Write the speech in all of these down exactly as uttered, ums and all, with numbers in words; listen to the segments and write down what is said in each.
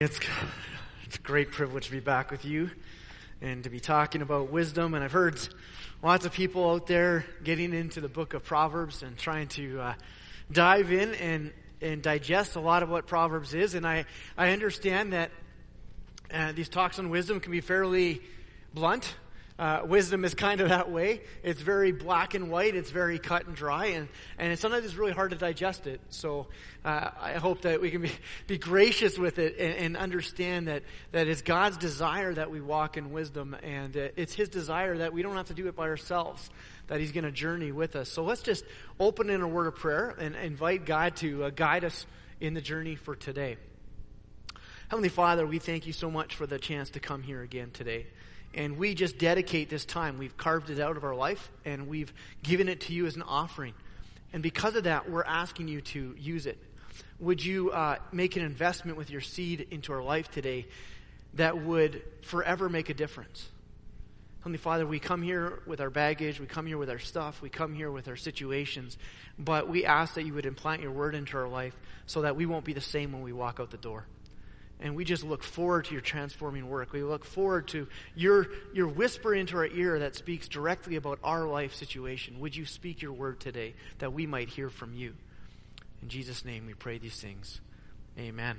It's, it's a great privilege to be back with you and to be talking about wisdom. And I've heard lots of people out there getting into the book of Proverbs and trying to uh, dive in and, and digest a lot of what Proverbs is. And I, I understand that uh, these talks on wisdom can be fairly blunt. Uh, wisdom is kind of that way. It's very black and white. It's very cut and dry, and, and sometimes it's really hard to digest it. So uh, I hope that we can be, be gracious with it and, and understand that, that it's God's desire that we walk in wisdom, and uh, it's His desire that we don't have to do it by ourselves, that He's going to journey with us. So let's just open in a word of prayer and invite God to uh, guide us in the journey for today. Heavenly Father, we thank you so much for the chance to come here again today. And we just dedicate this time. We've carved it out of our life, and we've given it to you as an offering. And because of that, we're asking you to use it. Would you uh, make an investment with your seed into our life today that would forever make a difference? Heavenly Father, we come here with our baggage, we come here with our stuff, we come here with our situations, but we ask that you would implant your word into our life so that we won't be the same when we walk out the door. And we just look forward to your transforming work. We look forward to your your whisper into our ear that speaks directly about our life situation. Would you speak your word today that we might hear from you? In Jesus' name we pray these things. Amen.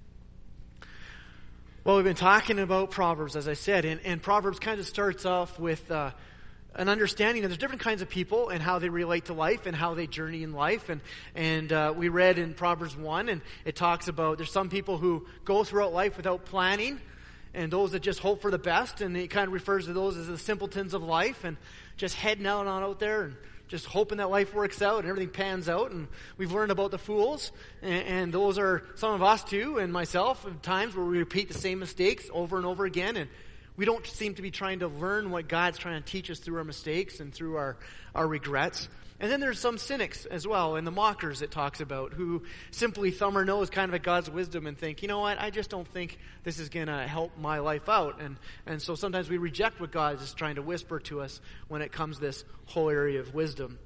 Well, we've been talking about Proverbs, as I said, and, and Proverbs kind of starts off with uh, an understanding that there's different kinds of people and how they relate to life and how they journey in life. And and uh, we read in Proverbs one, and it talks about there's some people who go throughout life without planning, and those that just hope for the best. And it kind of refers to those as the simpletons of life and just heading out and on out there and just hoping that life works out and everything pans out. And we've learned about the fools, and, and those are some of us too, and myself, at times where we repeat the same mistakes over and over again, and we don't seem to be trying to learn what God's trying to teach us through our mistakes and through our, our regrets. And then there's some cynics as well, and the mockers it talks about, who simply thumb their nose kind of at God's wisdom and think, you know what, I just don't think this is going to help my life out. And and so sometimes we reject what God is trying to whisper to us when it comes to this whole area of wisdom.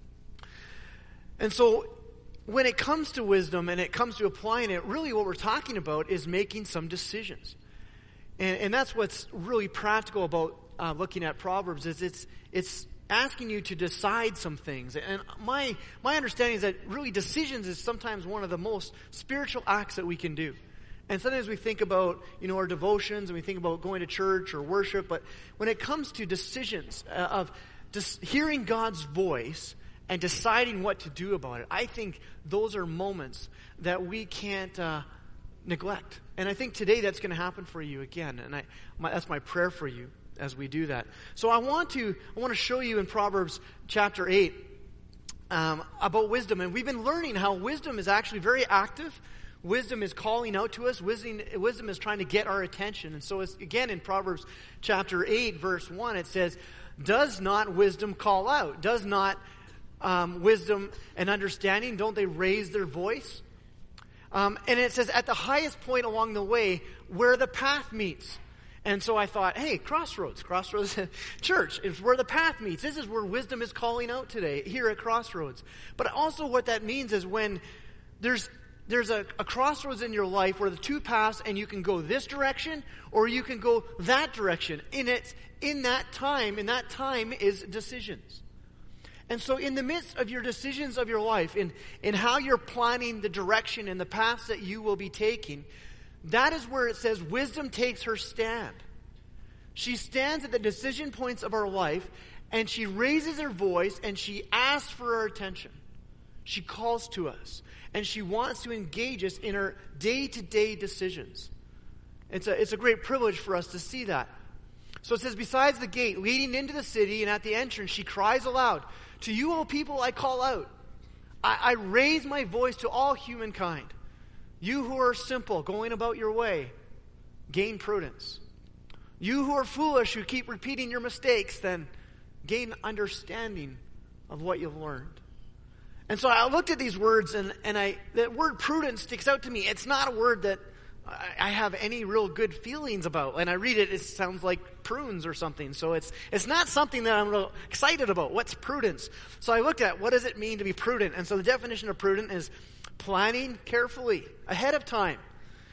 And so when it comes to wisdom and it comes to applying it, really what we're talking about is making some decisions. And, and that's what's really practical about uh, looking at Proverbs, is it's it's asking you to decide some things. And my my understanding is that really decisions is sometimes one of the most spiritual acts that we can do. And sometimes we think about, you know, our devotions and we think about going to church or worship, but when it comes to decisions uh, of just hearing God's voice and deciding what to do about it, I think those are moments that we can't uh, neglect. And I think today that's going to happen for you again. And I, my, that's my prayer for you as we do that. So I want to I want to show you in Proverbs chapter eight um, about wisdom. And we've been learning how wisdom is actually very active. Wisdom is calling out to us. Wisdom, wisdom is trying to get our attention. And so it's, again, in Proverbs chapter eight, verse one, it says, does not wisdom call out? Does not um, wisdom and understanding, don't they raise their voice? Um, and it says, at the highest point along the way, where the path meets. And so I thought, hey, Crossroads, Crossroads Church is where the path meets. This is where wisdom is calling out today, here at Crossroads. But also what that means is when there's there's a, a crossroads in your life where the two paths, and you can go this direction or you can go that direction. And it's in that time, in that time is decisions. And so in the midst of your decisions of your life, in, in how you're planning the direction and the paths that you will be taking, that is where it says wisdom takes her stand. She stands at the decision points of our life, and she raises her voice, and she asks for our attention. She calls to us, and she wants to engage us in our day-to-day decisions. It's a, it's a great privilege for us to see that. So it says, besides the gate leading into the city and at the entrance, she cries aloud, to you, O people, I call out. I, I raise my voice to all humankind. You who are simple, going about your way, gain prudence. You who are foolish, who keep repeating your mistakes, then gain understanding of what you've learned. And so I looked at these words, and, and I that word prudence sticks out to me. It's not a word that I have any real good feelings about. And I read it, it sounds like prunes or something. So it's it's not something that I'm real excited about. What's prudence? So I looked at what does it mean to be prudent? And so the definition of prudent is planning carefully, ahead of time.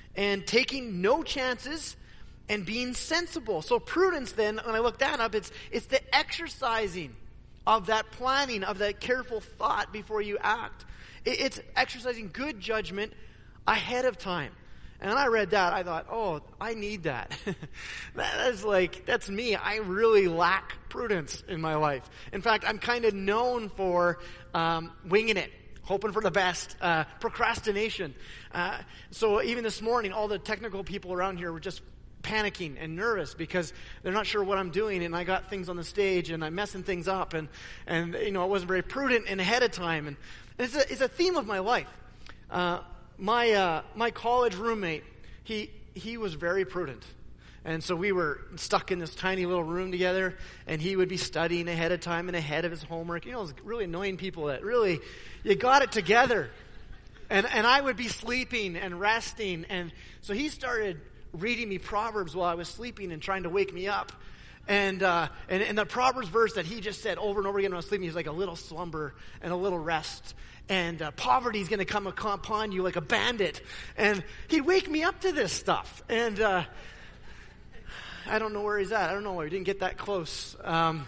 and taking no chances and being sensible. So prudence then, when I look that up, it's it's the exercising of that planning, of that careful thought before you act. It, it's exercising good judgment ahead of time. And when I read that, I thought, oh, I need that. That is like, that's me. I really lack prudence in my life. In fact, I'm kind of known for um, winging it, hoping for the best, uh, procrastination. Uh, so even this morning, all the technical people around here were just panicking and nervous because they're not sure what I'm doing, and I got things on the stage and I'm messing things up, and, and you know, I wasn't very prudent and ahead of time. And, and it's, a, it's a theme of my life. Uh, My uh, my college roommate, he he was very prudent. And so we were stuck in this tiny little room together, and he would be studying ahead of time and ahead of his homework. You know, those really annoying people that really, you got it together. And and I would be sleeping and resting. And so he started reading me Proverbs while I was sleeping and trying to wake me up. And, uh, and, and the Proverbs verse that he just said over and over again when I was sleeping, he was like, a little slumber and a little rest. And uh, poverty is going to come upon you like a bandit. And he'd wake me up to this stuff. And uh, I don't know where he's at. I don't know why he didn't get that close. Um,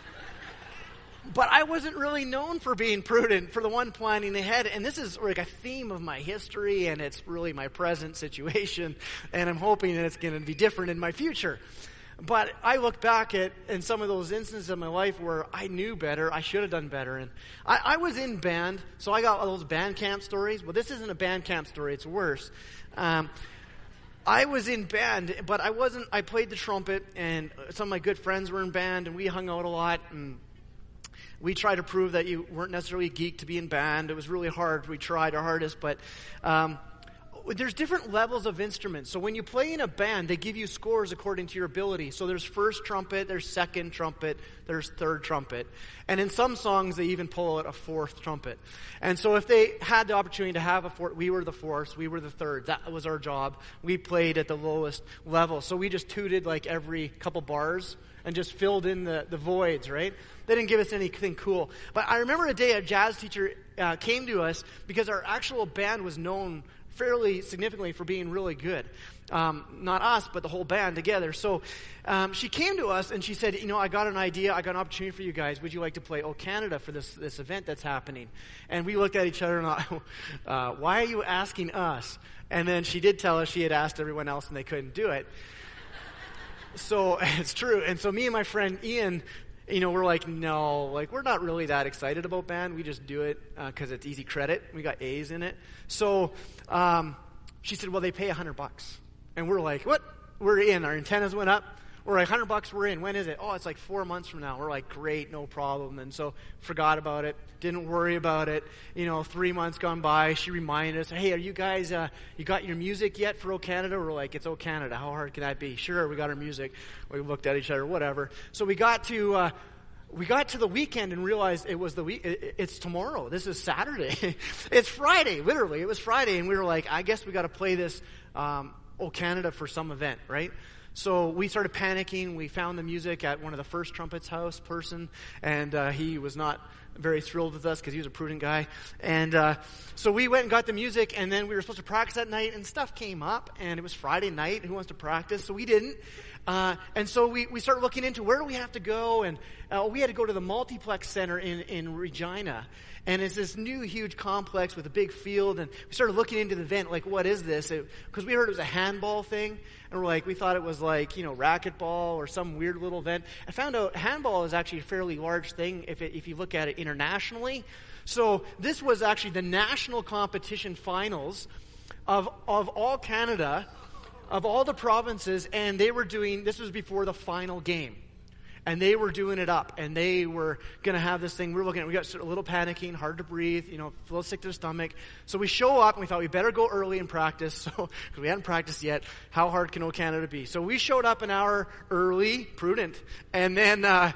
but I wasn't really known for being prudent, for the one planning ahead. And this is like a theme of my history, and it's really my present situation. And I'm hoping that it's going to be different in my future. But I look back at in some of those instances of my life where I knew better, I should have done better. And I, I was in band, so I got all those band camp stories. Well, this isn't a band camp story, it's worse. Um, I was in band, but I wasn't, I played the trumpet, and some of my good friends were in band, and we hung out a lot, and we tried to prove that you weren't necessarily a geek to be in band. It was really hard. We tried our hardest, but um, there's different levels of instruments. So when you play in a band, they give you scores according to your ability. So there's first trumpet, there's second trumpet, there's third trumpet. And in some songs, they even pull out a fourth trumpet. And so if they had the opportunity to have a fourth, we were the fourth, we were the third. That was our job. We played at the lowest level. So we just tooted like every couple bars and just filled in the, the voids, right? They didn't give us anything cool. But I remember a day a jazz teacher uh, came to us because our actual band was known fairly significantly for being really good. Um, not us, but the whole band together. So um, she came to us and she said, you know, I got an idea, I got an opportunity for you guys. Would you like to play O Canada for this, this event that's happening? And we looked at each other and thought, uh, why are you asking us? And then she did tell us she had asked everyone else and they couldn't do it. So it's true. And so me and my friend Ian, you know, we're like, no, like we're not really that excited about band. We just do it because uh, it's easy credit. We got A's in it. So um, she said, well, they pay a hundred bucks. And we're like, what? We're in. Our antennas went up. We're like, hundred bucks, we're in. When is it? Oh, it's like four months from now. We're like, great, no problem. And so forgot about it. Didn't worry about it. You know, three months gone by. She reminded us, hey, are you guys, uh, you got your music yet for O Canada? We're like, it's O Canada. How hard can that be? Sure, we got our music. We looked at each other, whatever. So we got to, uh, we got to the weekend and realized it was the week. It, it's tomorrow. This is Saturday. It's Friday, literally. It was Friday. And we were like, I guess we got to play this, um, O Canada for some event, right? So we started panicking. We found the music at one of the first trumpet's house person, and uh, he was not very thrilled with us because he was a prudent guy. And uh, so we went and got the music, and then we were supposed to practice that night, and stuff came up, and it was Friday night. Who wants to practice? So we didn't. Uh, and so we, we started looking into where do we have to go, and uh, we had to go to the Multiplex Center in, in Regina. And it's this new, huge complex with a big field. And we started looking into the event, like, what is this? Because we heard it was a handball thing. And we're like, we thought it was like, you know, racquetball or some weird little event. I found out handball is actually a fairly large thing if it, if you look at it internationally. So this was actually the national competition finals of of all Canada, of all the provinces. And they were doing, this was before the final game. And they were doing it up, and they were going to have this thing. We were looking at, we got a little panicking, hard to breathe, you know, a little sick to the stomach. So we show up, and we thought we better go early and practice, so because we hadn't practiced yet. How hard can O Canada be? So we showed up an hour early, prudent, and then uh,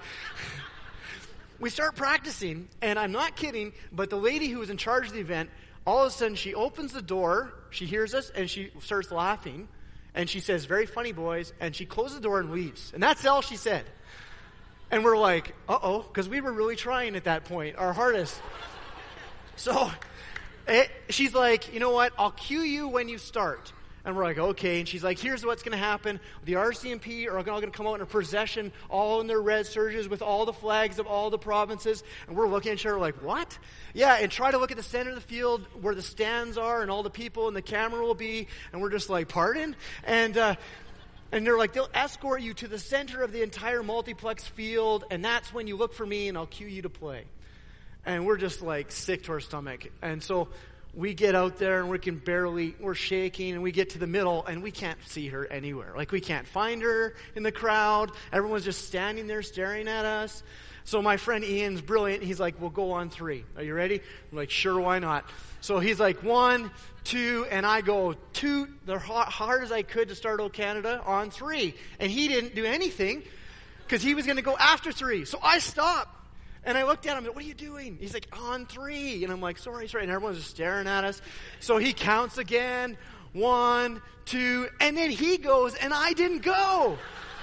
we start practicing. And I'm not kidding, but the lady who was in charge of the event, all of a sudden she opens the door, she hears us, and she starts laughing, and she says, "Very funny, boys," and she closes the door and leaves. And that's all she said. And we're like, uh-oh, because we were really trying at that point, our hardest. So it, she's like, you know what, I'll cue you when you start. And we're like, okay. And she's like, here's what's going to happen. The R C M P are all going to come out in a procession, all in their red surges with all the flags of all the provinces. And we're looking at each other like, what? Yeah, and try to look at the center of the field where the stands are and all the people and the camera will be. And we're just like, pardon? And, uh, and they're like, they'll escort you to the center of the entire multiplex field. And that's when you look for me and I'll cue you to play. And we're just like sick to our stomach. And so we get out there and we can barely, we're shaking, and we get to the middle and we can't see her anywhere. Like, we can't find her in the crowd. Everyone's just standing there staring at us. So my friend Ian's brilliant. He's like, we'll go on three. Are you ready? I'm like, sure, why not? So he's like, one, two, and I go toot the hard as I could to start O Canada on three. And he didn't do anything because he was going to go after three. So I stopped. And I looked at him, what are you doing? He's like, on three. And I'm like, sorry, sorry. And everyone's just staring at us. So he counts again. One, two. And then he goes, and I didn't go.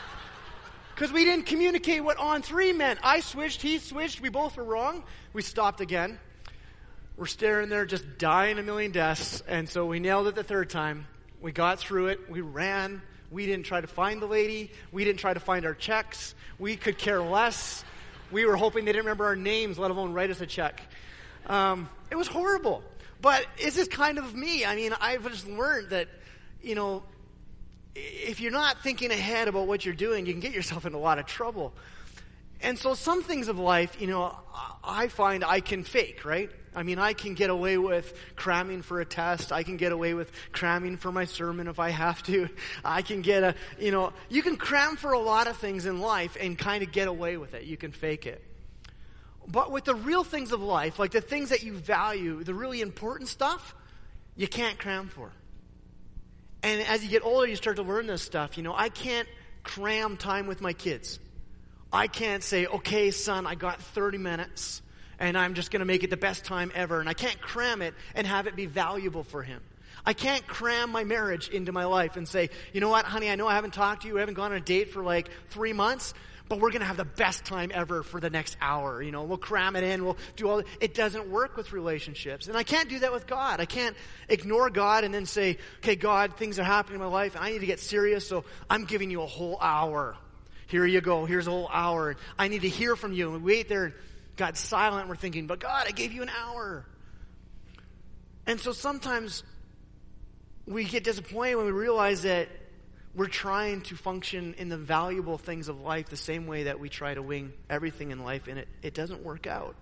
Because we didn't communicate what on three meant. I switched, he switched. We both were wrong. We stopped again. We're staring there, just dying a million deaths. And so we nailed it the third time. We got through it. We ran. We didn't try to find the lady. We didn't try to find our checks. We could care less. We were hoping they didn't remember our names, let alone write us a check. Um, it was horrible. But this is kind of me. I mean, I've just learned that, you know, if you're not thinking ahead about what you're doing, you can get yourself in a lot of trouble. And so some things of life, you know, I find I can fake, right? I mean, I can get away with cramming for a test. I can get away with cramming for my sermon if I have to. I can get a, you know, you can cram for a lot of things in life and kind of get away with it. You can fake it. But with the real things of life, like the things that you value, the really important stuff, you can't cram for. And as you get older, you start to learn this stuff. You know, I can't cram time with my kids. I can't say, okay, son, I got thirty minutes. And I'm just going to make it the best time ever. And I can't cram it and have it be valuable for him. I can't cram my marriage into my life and say, you know what, honey, I know I haven't talked to you. I haven't gone on a date for like three months. But we're going to have the best time ever for the next hour. You know, we'll cram it in. We'll do all. It doesn't work with relationships. And I can't do that with God. I can't ignore God and then say, okay, God, things are happening in my life. And I need to get serious. So I'm giving you a whole hour. Here you go. Here's a whole hour. I need to hear from you. And we wait there. God's silent. We're thinking, but God, I gave you an hour. And so sometimes we get disappointed when we realize that we're trying to function in the valuable things of life the same way that we try to wing everything in life, and it, it doesn't work out.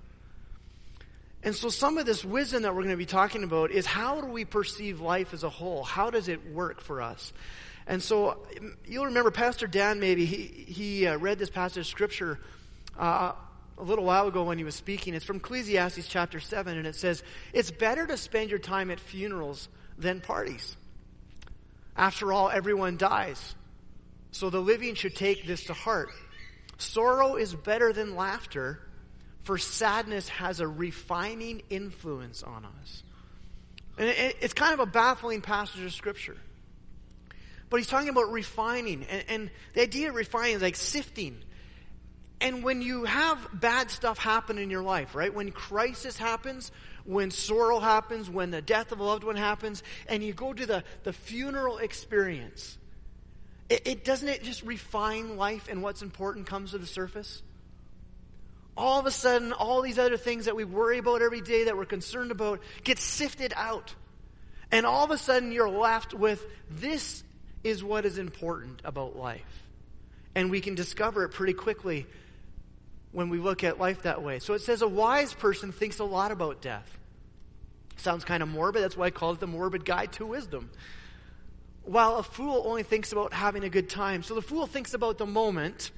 And so some of this wisdom that we're going to be talking about is, how do we perceive life as a whole? How does it work for us? And so you'll remember Pastor Dan, maybe, he, he uh, read this passage of Scripture uh, a little while ago when he was speaking. It's from Ecclesiastes chapter seven, and it says, it's better to spend your time at funerals than parties. After all, everyone dies. So the living should take this to heart. Sorrow is better than laughter, for sadness has a refining influence on us. And it's kind of a baffling passage of Scripture. But he's talking about refining. And, and the idea of refining is like sifting. And when you have bad stuff happen in your life, right? When crisis happens, when sorrow happens, when the death of a loved one happens, and you go to the, the funeral experience, it, it doesn't it just refine life, and what's important comes to the surface? All of a sudden, all these other things that we worry about every day, that we're concerned about, get sifted out. And all of a sudden, you're left with, this is what is important about life. And we can discover it pretty quickly when we look at life that way. So it says a wise person thinks a lot about death. Sounds kind of morbid. That's why I call it the morbid guide to wisdom. While a fool only thinks about having a good time. So the fool thinks about the moment,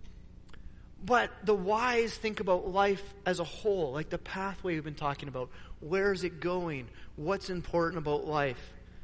but the wise think about life as a whole, like the pathway we've been talking about. Where is it going? What's important about life?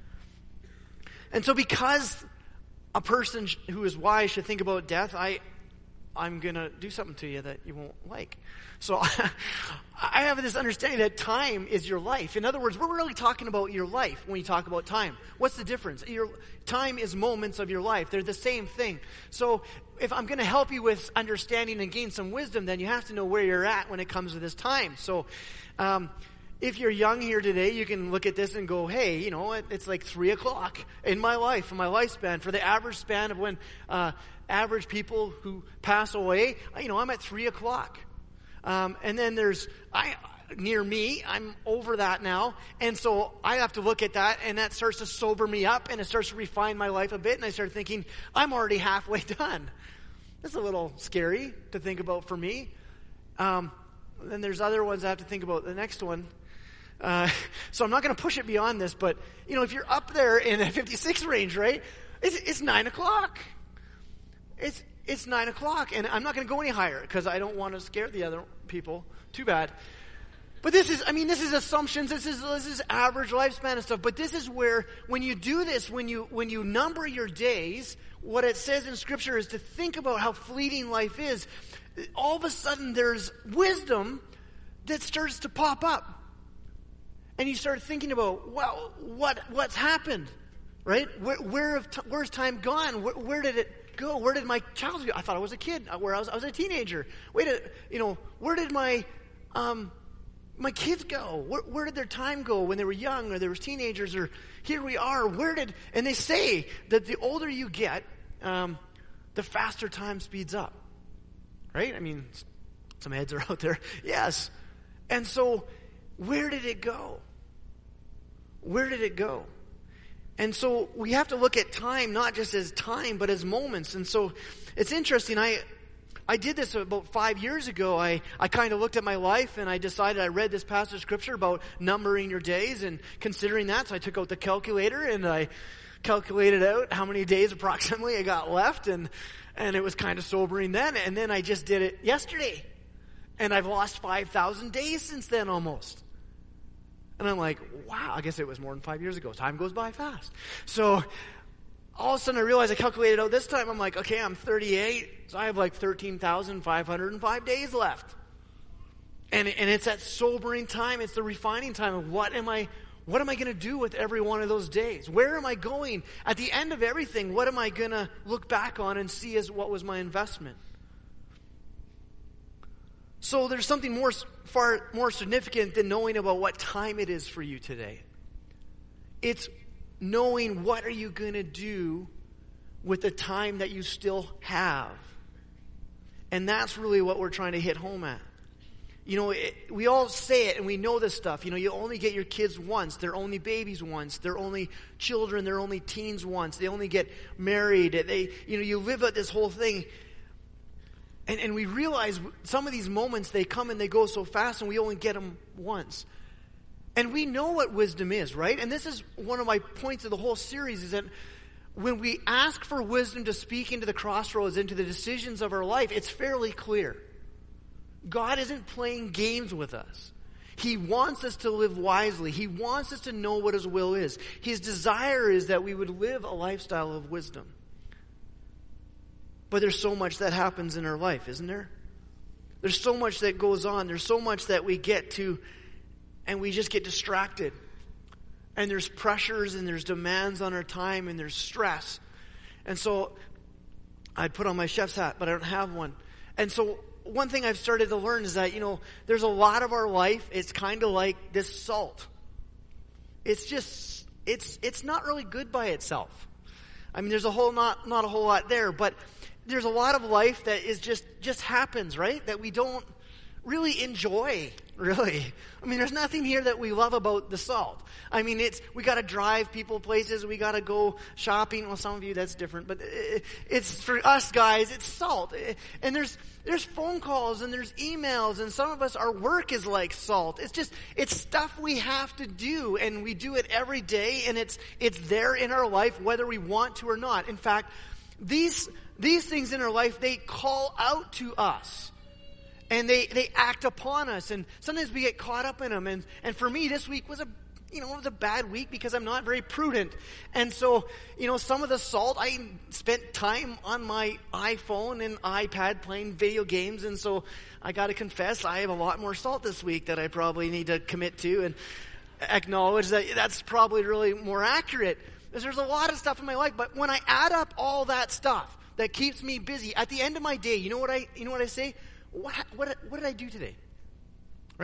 And so because a person who is wise should think about death, I, I'm going to do something to you that you won't like. So I have this understanding that time is your life. In other words, we're really talking about your life when you talk about time. What's the difference? Your time is moments of your life. They're the same thing. So if I'm going to help you with understanding and gain some wisdom, then you have to know where you're at when it comes to this time. So um, if you're young here today, you can look at this and go, hey, you know, it, it's like three o'clock in my life, in my lifespan. For the average span of when uh, average people who pass away, you know, I'm at three o'clock. Um, and then there's, I near me, I'm over that now. And so I have to look at that, and that starts to sober me up, and it starts to refine my life a bit. And I start thinking, I'm already halfway done. That's a little scary to think about for me. Um, then there's other ones I have to think about. The next one. Uh, so I'm not going to push it beyond this, but, you know, if you're up there in the fifty-six range, right, it's, it's nine o'clock. It's, it's nine o'clock, and I'm not going to go any higher because I don't want to scare the other people. Too bad. But this is, I mean, this is assumptions. This is, this is average lifespan and stuff. But this is where, when you do this, when you, when you number your days, what it says in Scripture is to think about how fleeting life is. All of a sudden, there's wisdom that starts to pop up. And you start thinking about, well, what, what's happened, right? Where, where have t- where's time gone? Where, where did it go? Where did my child go? I thought I was a kid. Where I was, I was a teenager. Wait, a, you know, where did my, um, my kids go? Where, where did their time go when they were young, or they were teenagers, or here we are? Where did? And they say that the older you get, um, the faster time speeds up, right? I mean, some heads are out there, yes. And so, where did it go? Where did it go? And so we have to look at time not just as time, but as moments. And so it's interesting. I I did this about five years ago. I, I kind of looked at my life, and I decided, I read this passage of Scripture about numbering your days and considering that. So I took out the calculator, and I calculated out how many days approximately I got left. And, and it was kind of sobering then. And then I just did it yesterday. And I've lost five thousand days since then almost. And I'm like, wow, I guess it was more than five years ago. Time goes by fast. So all of a sudden I realized I calculated out this time. I'm like, okay, I'm thirty-eight. So I have like thirteen thousand five hundred five days left. And, and it's that sobering time. It's the refining time of what am I, what am I going to do with every one of those days? Where am I going? At the end of everything, what am I going to look back on and see as what was my investment? So there's something more, far more significant than knowing about what time it is for you today. It's knowing what are you going to do with the time that you still have. And that's really what we're trying to hit home at. You know, it, we all say it and we know this stuff. You know, you only get your kids once. They're only babies once. They're only children. They're only teens once. They only get married. They, you know, you live out this whole thing. And, and we realize some of these moments, they come and they go so fast, and we only get them once. And we know what wisdom is, right? And this is one of my points of the whole series, is that when we ask for wisdom to speak into the crossroads, into the decisions of our life, it's fairly clear. God isn't playing games with us. He wants us to live wisely. He wants us to know what His will is. His desire is that we would live a lifestyle of wisdom. But there's so much that happens in our life, isn't there? There's so much that goes on. There's so much that we get to, and we just get distracted. And there's pressures, and there's demands on our time, and there's stress. And so I'd put on my chef's hat, but I don't have one. And so one thing I've started to learn is that, you know, there's a lot of our life, it's kind of like this salt. It's just, it's it's not really good by itself. I mean, there's a whole not not a whole lot there, but there's a lot of life that is just, just happens, right? That we don't really enjoy, really. I mean, there's nothing here that we love about the salt. I mean, it's, we gotta drive people places, we gotta go shopping. Well, some of you, that's different, but it's, for us guys, it's salt. And there's, there's phone calls, and there's emails, and some of us, our work is like salt. It's just, it's stuff we have to do, and we do it every day, and it's, it's there in our life whether we want to or not. In fact, these, These things in our life, they call out to us. And they, they act upon us. And sometimes we get caught up in them. And, and for me, this week was a, you know, it was a bad week because I'm not very prudent. And so, you know, some of the salt, I spent time on my iPhone and iPad playing video games. And so I got to confess, I have a lot more salt this week that I probably need to commit to and acknowledge that that's probably really more accurate. Because there's a lot of stuff in my life. But when I add up all that stuff that keeps me busy, at the end of my day, you know what I, you know what I say? What, what, what did I do today? Right?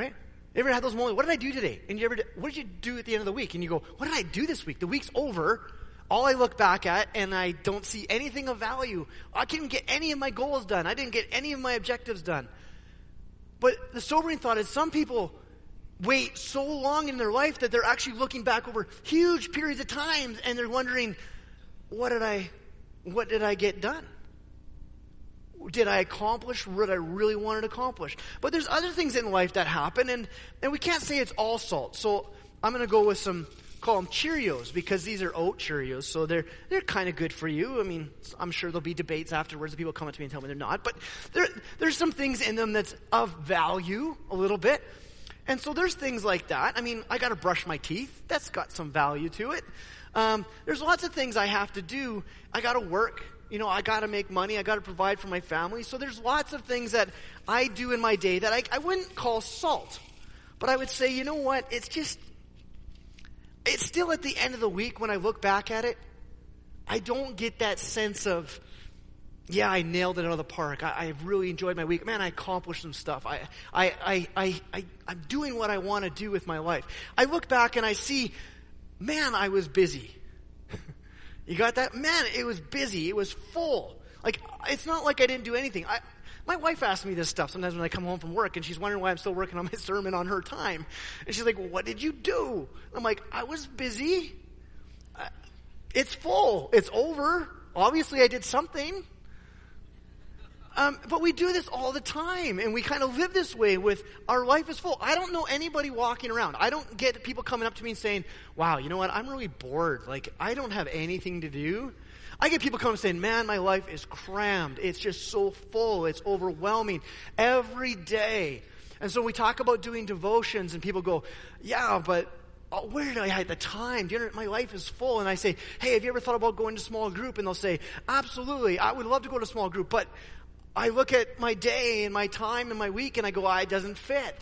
You ever had those moments? What did I do today? And you ever, what did you do at the end of the week? And you go, what did I do this week? The week's over. All I look back at, and I don't see anything of value. I couldn't get any of my goals done. I didn't get any of my objectives done. But the sobering thought is some people wait so long in their life that they're actually looking back over huge periods of time, and they're wondering, what did I, what did I get done? Did I accomplish what I really wanted to accomplish? But there's other things in life that happen, and, and we can't say it's all salt. So I'm going to go with some, call them Cheerios, because these are oat Cheerios, so they're they're kind of good for you. I mean, I'm sure there'll be debates afterwards. People come up to me and tell me they're not, but there there's some things in them that's of value a little bit. And so there's things like that. I mean, I got to brush my teeth. That's got some value to it. Um, there's lots of things I have to do. I got to work. You know, I got to make money. I got to provide for my family. So there's lots of things that I do in my day that I, I wouldn't call salt. But I would say, you know what? It's just, it's still at the end of the week when I look back at it, I don't get that sense of, yeah, I nailed it out of the park. I, I really enjoyed my week. Man, I accomplished some stuff. I, I, I, I, I, I'm doing what I want to do with my life. I look back and I see, man, I was busy. You got that? Man, it was busy. It was full. Like, it's not like I didn't do anything. I, my wife asks me this stuff sometimes when I come home from work, and she's wondering why I'm still working on my sermon on her time. And she's like, well, what did you do? I'm like, I was busy. Uh, it's full. It's over. Obviously, I did something. Um, but we do this all the time, and we kind of live this way with our life is full. I don't know anybody walking around. I don't get people coming up to me and saying, wow, you know what, I'm really bored. Like, I don't have anything to do. I get people coming saying, man, my life is crammed. It's just so full. It's overwhelming every day. And so we talk about doing devotions, and people go, yeah, but oh, where did I have the time? Do you know, my life is full. And I say, hey, have you ever thought about going to small group? And they'll say, absolutely, I would love to go to small group, but I look at my day and my time and my week, and I go, ah, it doesn't fit.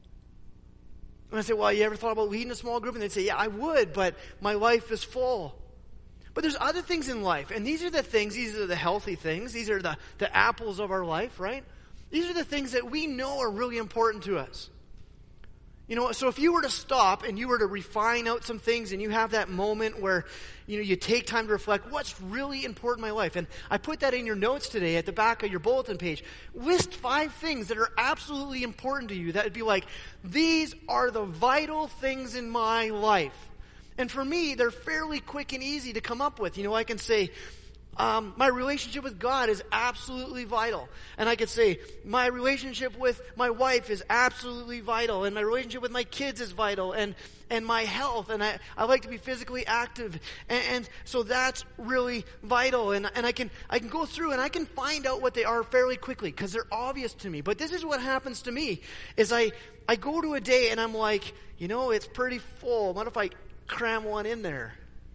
And I say, well, you ever thought about leading a small group? And they'd say, yeah, I would, but my life is full. But there's other things in life, and these are the things, these are the healthy things, these are the, the apples of our life, right? These are the things that we know are really important to us. You know, so if you were to stop and you were to refine out some things, and you have that moment where, you know, you take time to reflect, what's really important in my life? And I put that in your notes today at the back of your bulletin page. List five things that are absolutely important to you. That would be like, these are the vital things in my life. And for me, they're fairly quick and easy to come up with. You know, I can say, Um, my relationship with God is absolutely vital. And I could say, my relationship with my wife is absolutely vital. And my relationship with my kids is vital. And, and my health. And I, I like to be physically active. And, and so that's really vital. And, and I can, I can go through and I can find out what they are fairly quickly, because they're obvious to me. But this is what happens to me, is I, I go to a day and I'm like, you know, it's pretty full. What if I cram one in there?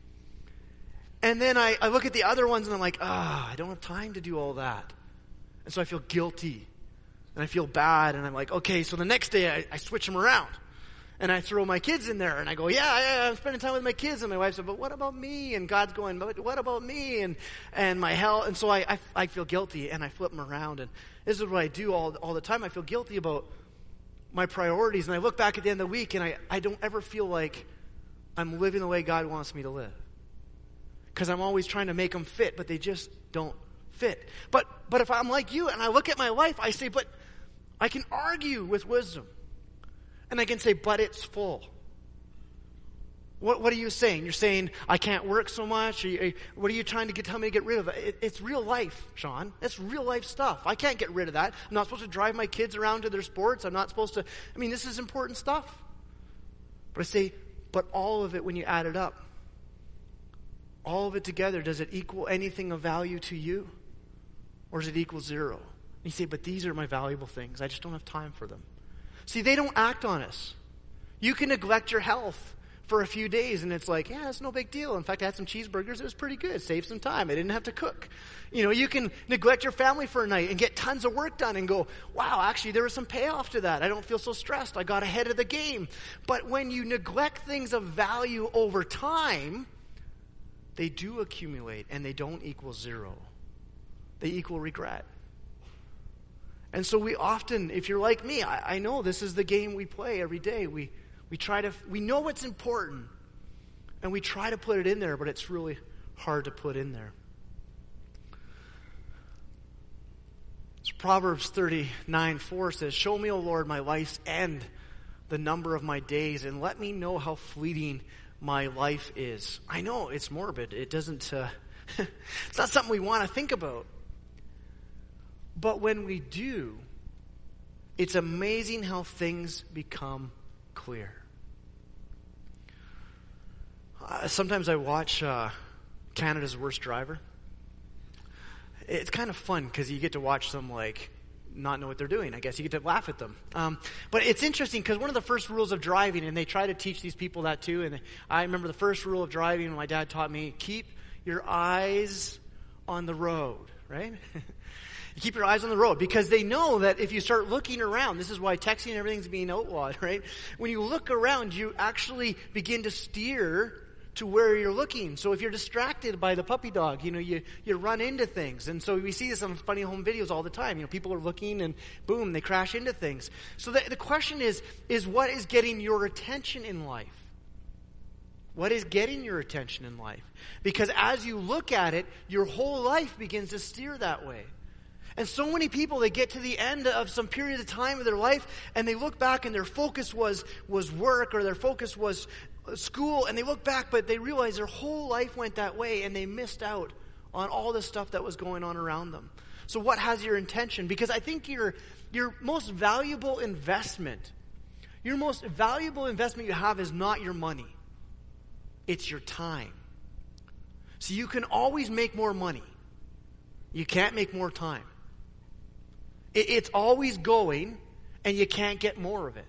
And then I, I look at the other ones and I'm like, ah, oh, I don't have time to do all that. And so I feel guilty. And I feel bad. And I'm like, okay, so the next day I, I switch them around. And I throw my kids in there. And I go, yeah, yeah, I'm spending time with my kids. And my wife said, but what about me? And God's going, but what about me? And and my health. And so I, I, I feel guilty. And I flip them around. And this is what I do all, all the time. I feel guilty about my priorities. And I look back at the end of the week and I, I don't ever feel like I'm living the way God wants me to live. Because I'm always trying to make them fit, but they just don't fit. But but if I'm like you and I look at my life, I say, but I can argue with wisdom. And I can say, but it's full. What what are you saying? You're saying, I can't work so much? Are you, what are you trying to get, tell me to get rid of? It, it's real life, Sean. It's real life stuff. I can't get rid of that. I'm not supposed to drive my kids around to their sports. I'm not supposed to, I mean, this is important stuff. But I say, but all of it, when you add it up, all of it together, does it equal anything of value to you? Or does it equal zero? And you say, but these are my valuable things. I just don't have time for them. See, they don't act on us. You can neglect your health for a few days and it's like, yeah, it's no big deal. In fact, I had some cheeseburgers. It was pretty good. Saved some time. I didn't have to cook. You know, you can neglect your family for a night and get tons of work done and go, wow, actually there was some payoff to that. I don't feel so stressed. I got ahead of the game. But when you neglect things of value over time, they do accumulate, and they don't equal zero. They equal regret. And so we often, if you're like me, I, I know this is the game we play every day. We we try to, we know what's important, and we try to put it in there, but it's really hard to put in there. So Proverbs thirty-nine four says, "Show me, O Lord, my life's end, the number of my days, and let me know how fleeting my life is." I know it's morbid. It doesn't, uh, it's not something we want to think about. But when we do, it's amazing how things become clear. Uh, sometimes I watch uh, Canada's Worst Driver. It's kind of fun because you get to watch them like not know what they're doing. I guess you get to laugh at them. Um, but it's interesting because one of the first rules of driving, and they try to teach these people that too. And I remember the first rule of driving my dad taught me: keep your eyes on the road. Right? You keep your eyes on the road, because they know that if you start looking around, this is why texting and everything's being outlawed, right? When you look around, you actually begin to steer to where you're looking. So if you're distracted by the puppy dog, you know, you, you run into things. And so we see this on funny home videos all the time. You know, people are looking and boom, they crash into things. So the, the question is, is what is getting your attention in life? What is getting your attention in life? Because as you look at it, your whole life begins to steer that way. And so many people, they get to the end of some period of time of their life, and they look back and their focus was, was work, or their focus was school, and they look back, but they realize their whole life went that way, and they missed out on all the stuff that was going on around them. So what has your intention? Because I think your, your most valuable investment, your most valuable investment you have is not your money. It's your time. So you can always make more money. You can't make more time. It's always going, and you can't get more of it.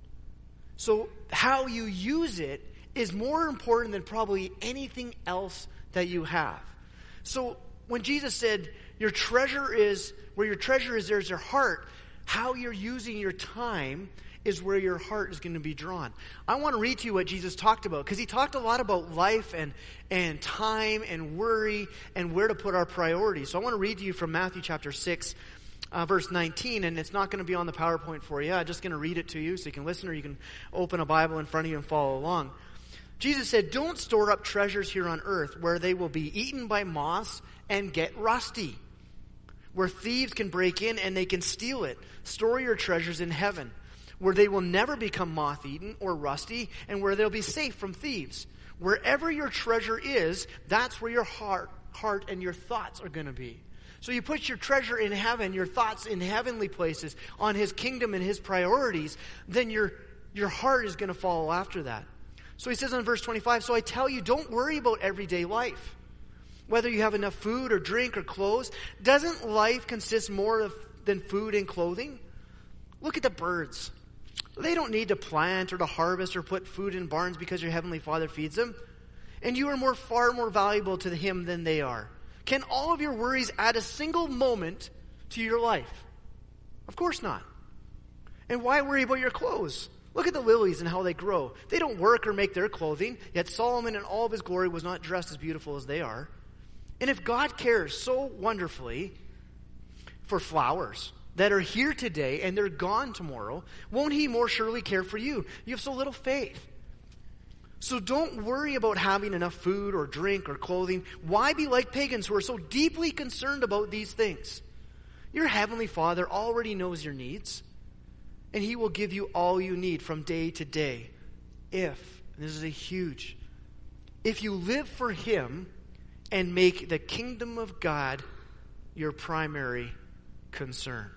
So how you use it is more important than probably anything else that you have. So when Jesus said, your treasure is, where your treasure is, there's your heart, how you're using your time is where your heart is going to be drawn. I want to read to you what Jesus talked about, because he talked a lot about life and, and time and worry and where to put our priorities. So I want to read to you from Matthew chapter six, Uh, verse nineteen, and it's not going to be on the PowerPoint for you. I'm just going to read it to you so you can listen, or you can open a Bible in front of you and follow along. Jesus said, "Don't store up treasures here on earth where they will be eaten by moths and get rusty, where thieves can break in and they can steal it. Store your treasures in heaven, where they will never become moth-eaten or rusty, and where they'll be safe from thieves. Wherever your treasure is, that's where your heart, heart and your thoughts are going to be." So you put your treasure in heaven, your thoughts in heavenly places, on his kingdom and his priorities, then your, your heart is going to follow after that. So he says in verse twenty-five, "So I tell you, don't worry about everyday life, whether you have enough food or drink or clothes. Doesn't life consist more of, than food and clothing? Look at the birds. They don't need to plant or to harvest or put food in barns because your heavenly Father feeds them. And you are more, far more valuable to him than they are. Can all of your worries add a single moment to your life? Of course not. And why worry about your clothes? Look at the lilies and how they grow. They don't work or make their clothing, yet Solomon in all of his glory was not dressed as beautiful as they are. And if God cares so wonderfully for flowers that are here today and they're gone tomorrow, won't he more surely care for you? You have so little faith. So don't worry about having enough food or drink or clothing. Why be like pagans who are so deeply concerned about these things? Your heavenly Father already knows your needs, and he will give you all you need from day to day. If, and this is a huge, if you live for him and make the kingdom of God your primary concern."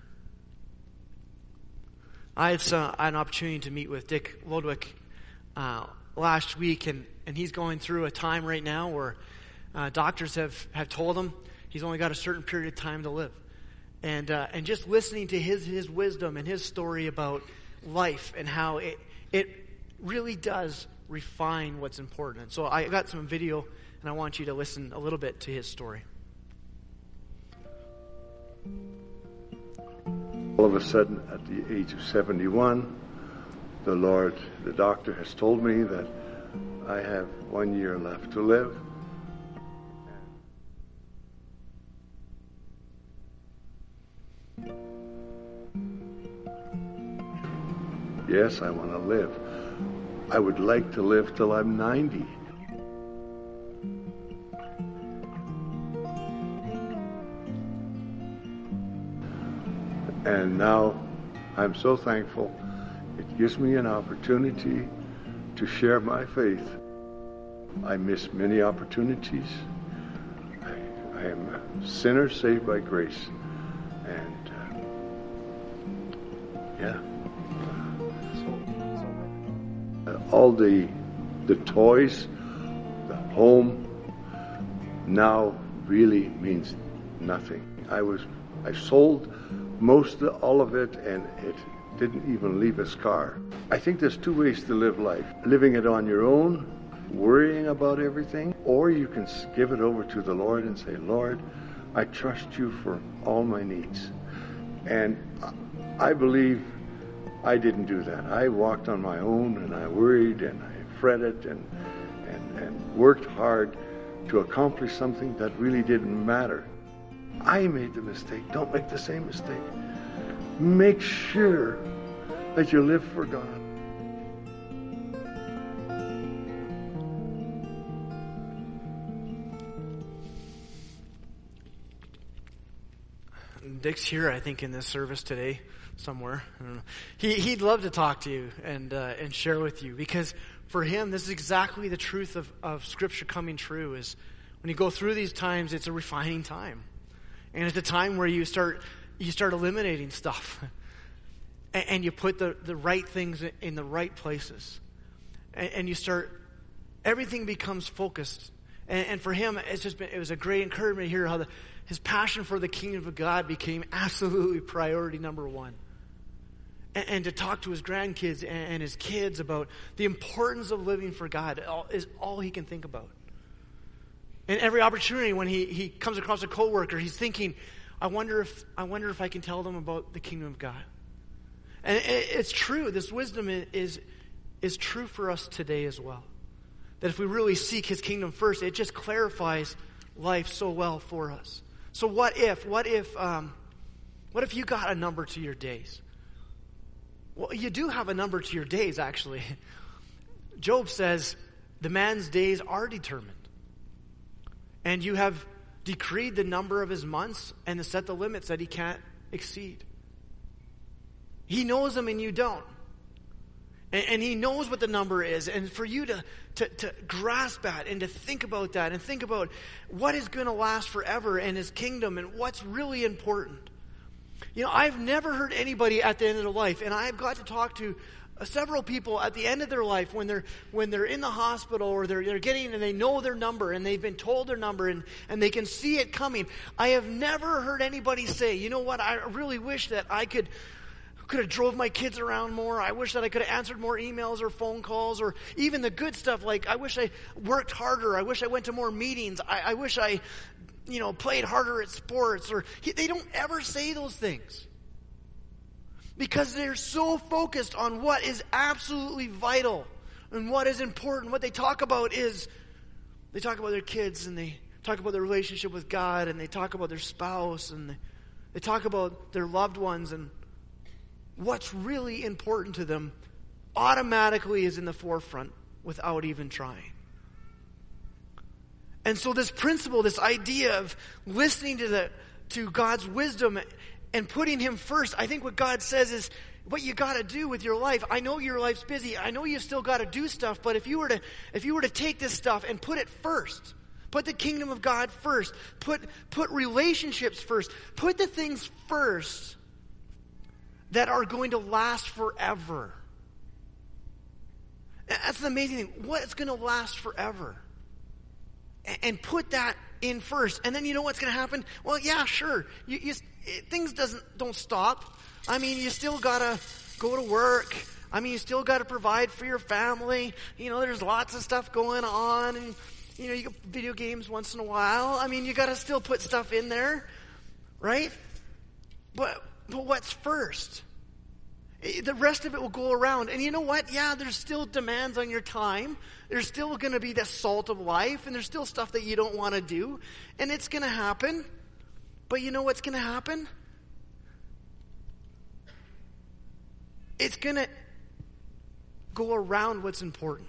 I had uh, an opportunity to meet with Dick Lodwick uh, last week, and, and he's going through a time right now where uh, doctors have, have told him he's only got a certain period of time to live. And uh, and just listening to his his wisdom and his story about life and how it it really does refine what's important. And so I got some video, and I want you to listen a little bit to his story. All of a sudden, at the age of seventy-one, the Lord, the doctor has told me that I have one year left to live. Yes, I want to live. I would like to live till I'm ninety. And now I'm so thankful. It gives me an opportunity to share my faith. I miss many opportunities. I, I am a sinner saved by grace. And uh, yeah. Uh, all the the toys, the home, now really means nothing. I was I sold most of all of it, and it didn't even leave a scar. I think there's two ways to live life. Living it on your own, worrying about everything, or you can give it over to the Lord and say, Lord, I trust you for all my needs. And I believe I didn't do that. I walked on my own, and I worried, and I fretted, and, and, and worked hard to accomplish something that really didn't matter. I made the mistake. Don't make the same mistake. Make sure that you live for God. Dick's here, I think, in this service today, somewhere. I don't know. He, he'd love to talk to you and uh, and share with you, because for him, this is exactly the truth of, of Scripture coming true. Is when you go through these times, it's a refining time. And it's a time where you start you start eliminating stuff. and, and you put the, the right things in the right places. And, and you start, everything becomes focused. And, and for him, it's just been, it was a great encouragement to hear how the, his passion for the kingdom of God became absolutely priority number one. And, and to talk to his grandkids and, and his kids about the importance of living for God is all he can think about. And every opportunity when he, he comes across a coworker, he's thinking, I wonder if I wonder if I can tell them about the kingdom of God. And it, it's true. This wisdom is is true for us today as well. That if we really seek his kingdom first, it just clarifies life so well for us. So what if, what if, um, what if you got a number to your days? Well, you do have a number to your days, actually. Job says, the man's days are determined. And you have decreed the number of his months and set the limits that he can't exceed. He knows them and you don't. And, and he knows what the number is. And for you to, to, to grasp that and to think about that and think about what is going to last forever in his kingdom and what's really important. You know, I've never heard anybody at the end of their life, and I've got to talk to several people at the end of their life when they're when they're in the hospital or they're they're getting and they know their number and they've been told their number and, and they can see it coming. I have never heard anybody say, you know what, I really wish that I could could have drove my kids around more. I wish that I could have answered more emails or phone calls, or even the good stuff like I wish I worked harder. I wish I went to more meetings. I, I wish I, you know, played harder at sports. Or they don't ever say those things. Because they're so focused on what is absolutely vital and what is important. What they talk about is, they talk about their kids and they talk about their relationship with God and they talk about their spouse and they, they talk about their loved ones, and what's really important to them automatically is in the forefront without even trying. And so this principle, this idea of listening to the to God's wisdom and putting him first, I think what God says is what you got to do with your life. I know your life's busy. I know you've still got to do stuff, but if you were to if you were to take this stuff and put it first, put the kingdom of God first, put put relationships first, put the things first that are going to last forever. That's the amazing thing. What's going to last forever? And put that in first. And then you know what's going to happen? Well, yeah, sure. You, you, things doesn't don't stop. I mean, you still got to go to work. I mean, you still got to provide for your family. You know, there's lots of stuff going on. And, you know, you get video games once in a while. I mean, you got to still put stuff in there. Right? But, but what's first? The rest of it will go around. And you know what? Yeah, there's still demands on your time. There's still going to be the salt of life. And there's still stuff that you don't want to do. And it's going to happen. But you know what's going to happen? It's going to go around what's important.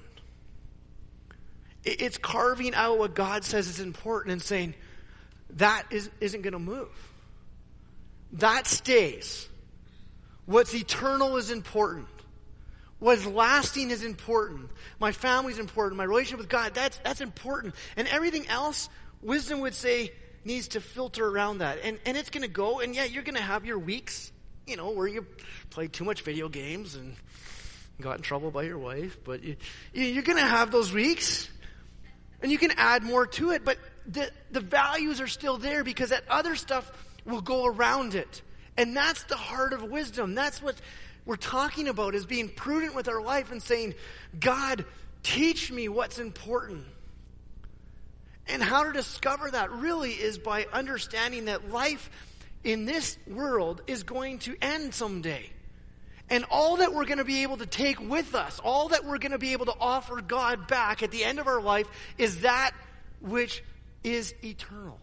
It's carving out what God says is important and saying, that is, isn't going to move. That stays. What's eternal is important. What's lasting is important. My family's important. My relationship with God, that's, that's important. And everything else, wisdom would say, needs to filter around that. And, and it's going to go, and yeah, you're going to have your weeks, you know, where you played too much video games and got in trouble by your wife. But you, you're going to have those weeks. And you can add more to it, but the, the values are still there because that other stuff will go around it. And that's the heart of wisdom. That's what we're talking about, is being prudent with our life and saying, God, teach me what's important. And how to discover that really is by understanding that life in this world is going to end someday. And all that we're going to be able to take with us, all that we're going to be able to offer God back at the end of our life is that which is eternal.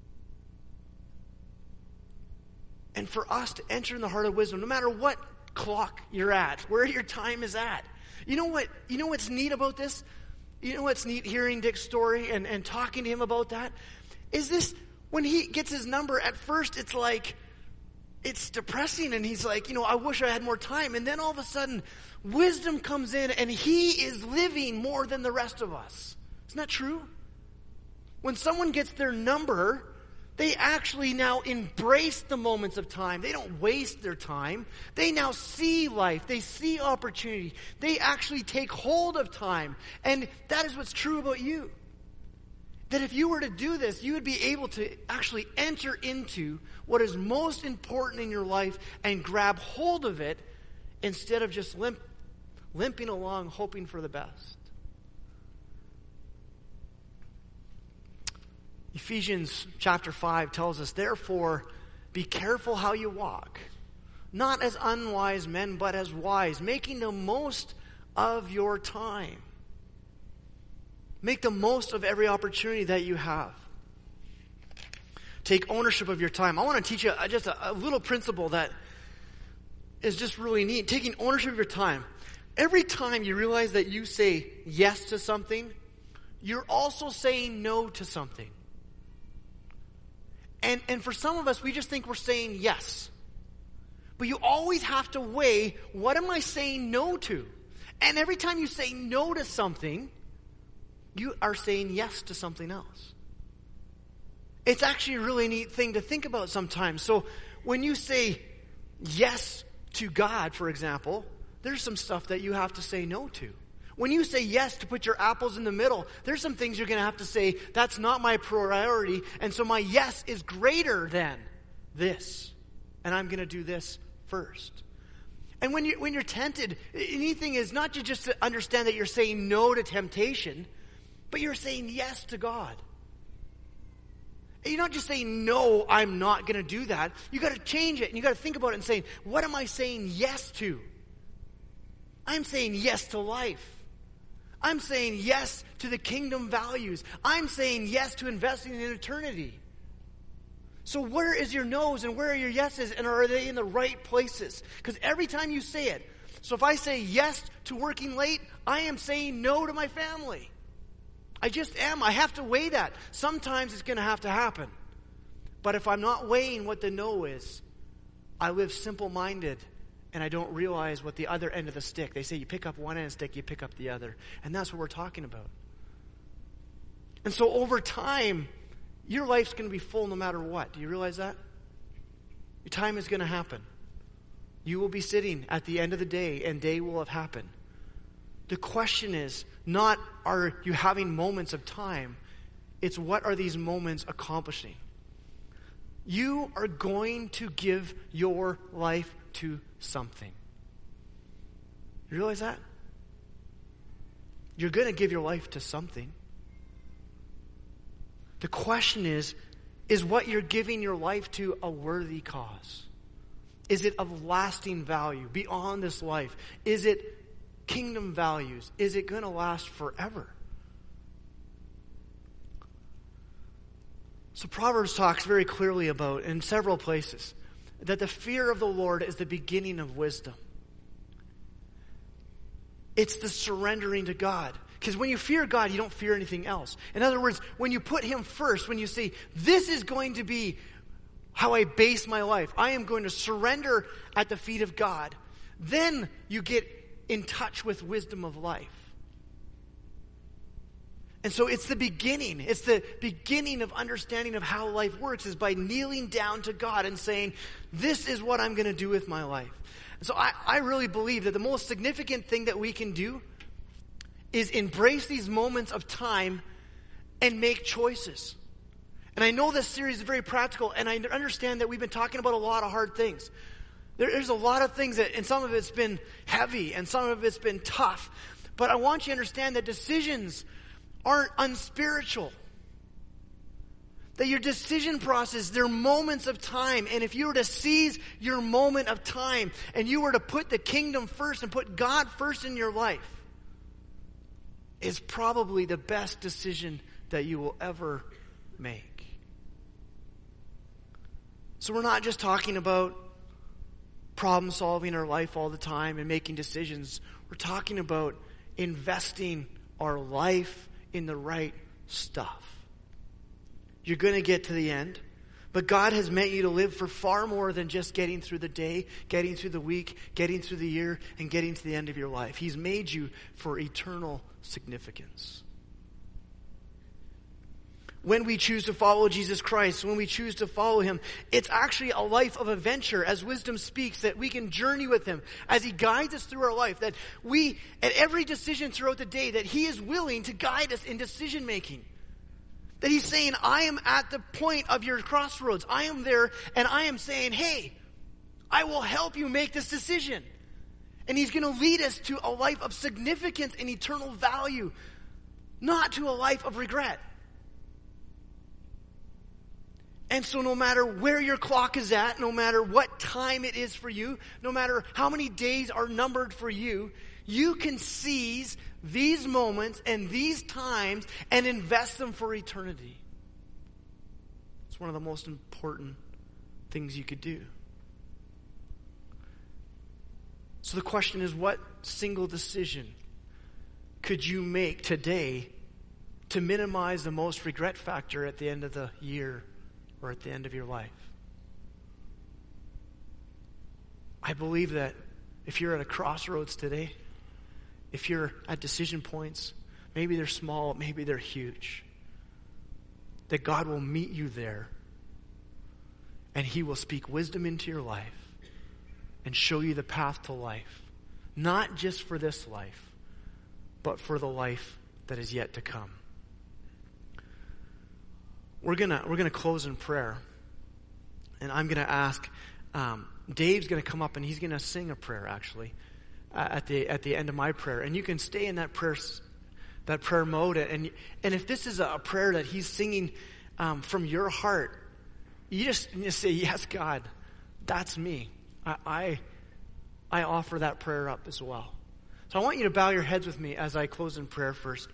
And for us to enter in the heart of wisdom, no matter what clock you're at, where your time is at. You know what? You know what's neat about this? You know what's neat hearing Dick's story and, and talking to him about that? Is this, when he gets his number, at first it's like, it's depressing, and he's like, you know, I wish I had more time. And then all of a sudden, wisdom comes in, and he is living more than the rest of us. Isn't that true? When someone gets their number, they actually now embrace the moments of time. They don't waste their time. They now see life. They see opportunity. They actually take hold of time. And that is what's true about you. That if you were to do this, you would be able to actually enter into what is most important in your life and grab hold of it instead of just limp, limping along hoping for the best. Ephesians chapter five tells us, therefore, be careful how you walk, not as unwise men, but as wise, making the most of your time. Make the most of every opportunity that you have. Take ownership of your time. I want to teach you just a, a little principle that is just really neat. Taking ownership of your time. Every time you realize that you say yes to something, you're also saying no to something. And, and for some of us, we just think we're saying yes. But you always have to weigh, what am I saying no to? And every time you say no to something, you are saying yes to something else. It's actually a really neat thing to think about sometimes. So when you say yes to God, for example, there's some stuff that you have to say no to. When you say yes to put your apples in the middle, there's some things you're going to have to say, that's not my priority, and so my yes is greater than this. And I'm going to do this first. And when, you, when you're tempted, anything is not to just to understand that you're saying no to temptation, but you're saying yes to God. And you're not just saying, no, I'm not going to do that. You got to change it, and you got to think about it and saying, what am I saying yes to? I'm saying yes to life. I'm saying yes to the kingdom values. I'm saying yes to investing in eternity. So where is your no's and where are your yeses, and are they in the right places? Because every time you say it, so if I say yes to working late, I am saying no to my family. I just am. I have to weigh that. Sometimes it's going to have to happen. But if I'm not weighing what the no is, I live simple-minded, and I don't realize what the other end of the stick. They say you pick up one end of the stick, you pick up the other. And that's what we're talking about. And so over time, your life's going to be full no matter what. Do you realize that? Your time is going to happen. You will be sitting at the end of the day, and day will have happened. The question is not, are you having moments of time? It's, what are these moments accomplishing? You are going to give your life to something. You realize that? You're going to give your life to something. The question is, is what you're giving your life to a worthy cause? Is it of lasting value beyond this life? Is it kingdom values? Is it going to last forever? So Proverbs talks very clearly about, in several places, that the fear of the Lord is the beginning of wisdom. It's the surrendering to God. Because when you fear God, you don't fear anything else. In other words, when you put him first, when you say, this is going to be how I base my life, I am going to surrender at the feet of God, then you get in touch with wisdom of life. And so it's the beginning. It's the beginning of understanding of how life works is by kneeling down to God and saying, this is what I'm going to do with my life. And so I, I really believe that the most significant thing that we can do is embrace these moments of time and make choices. And I know this series is very practical, and I understand that we've been talking about a lot of hard things. There, there's a lot of things that, and some of it's been heavy, and some of it's been tough. But I want you to understand that decisions aren't unspiritual. That your decision process, they're moments of time. And if you were to seize your moment of time and you were to put the kingdom first and put God first in your life, is probably the best decision that you will ever make. So we're not just talking about problem solving our life all the time and making decisions. We're talking about investing our life in the right stuff. You're going to get to the end, but God has meant you to live for far more than just getting through the day, getting through the week, getting through the year, and getting to the end of your life. He's made you for eternal significance. When we choose to follow Jesus Christ, when we choose to follow him, it's actually a life of adventure, as wisdom speaks, that we can journey with him as he guides us through our life, that we, at every decision throughout the day, that he is willing to guide us in decision making. That he's saying, I am at the point of your crossroads. I am there, and I am saying, hey, I will help you make this decision. And he's going to lead us to a life of significance and eternal value, not to a life of regret. And so no matter where your clock is at, no matter what time it is for you, no matter how many days are numbered for you, you can seize these moments and these times and invest them for eternity. It's one of the most important things you could do. So the question is, what single decision could you make today to minimize the most regret factor at the end of the year or at the end of your life? I believe that if you're at a crossroads today, if you're at decision points, maybe they're small, maybe they're huge, that God will meet you there and he will speak wisdom into your life and show you the path to life, not just for this life, but for the life that is yet to come. We're gonna we're gonna close in prayer, and I'm gonna ask. Um, Dave's gonna come up and he's gonna sing a prayer actually uh, at the at the end of my prayer, and you can stay in that prayer that prayer mode. And and if this is a prayer that he's singing um, from your heart, you just, you just say, "Yes, God, that's me. I, I I offer that prayer up as well." So I want you to bow your heads with me as I close in prayer first.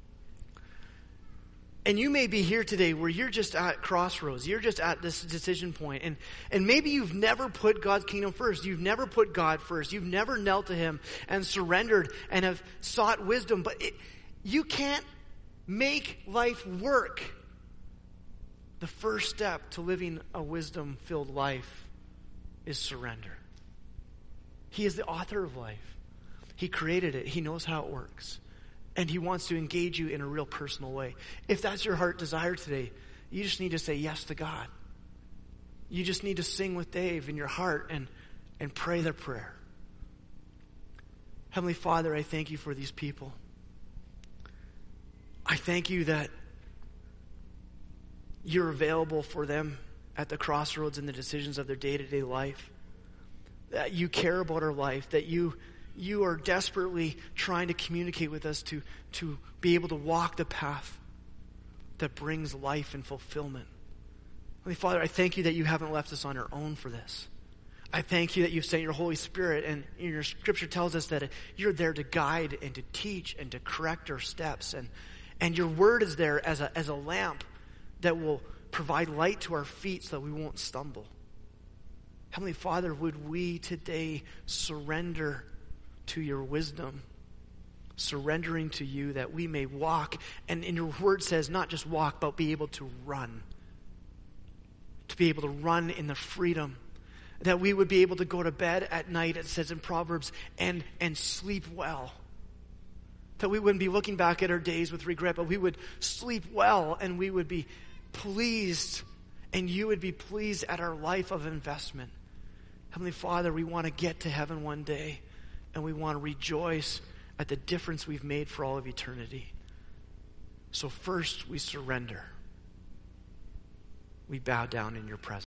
And you may be here today where you're just at crossroads. You're just at this decision point. And, and maybe you've never put God's kingdom first. You've never put God first. You've never knelt to him and surrendered and have sought wisdom. But it, you can't make life work. The first step to living a wisdom-filled life is surrender. He is the author of life. He created it. He knows how it works. And he wants to engage you in a real personal way. If that's your heart desire today, you just need to say yes to God. You just need to sing with Dave in your heart and, and pray the prayer. Heavenly Father, I thank you for these people. I thank you that you're available for them at the crossroads in the decisions of their day-to-day life. That you care about our life, that you You are desperately trying to communicate with us to, to be able to walk the path that brings life and fulfillment. Holy Father, I thank you that you haven't left us on our own for this. I thank you that you've sent your Holy Spirit, and your scripture tells us that you're there to guide and to teach and to correct our steps. And, and your word is there as a, as a lamp that will provide light to our feet so that we won't stumble. Heavenly Father, would we today surrender to your wisdom surrendering to you that we may walk, and in your word says not just walk, but be able to run. To be able to run in the freedom. That we would be able to go to bed at night, it says in Proverbs, and, and sleep well. That we wouldn't be looking back at our days with regret, but we would sleep well and we would be pleased, and you would be pleased at our life of investment. Heavenly Father, we want to get to heaven one day, and we want to rejoice at the difference we've made for all of eternity. So first, we surrender. We bow down in your presence.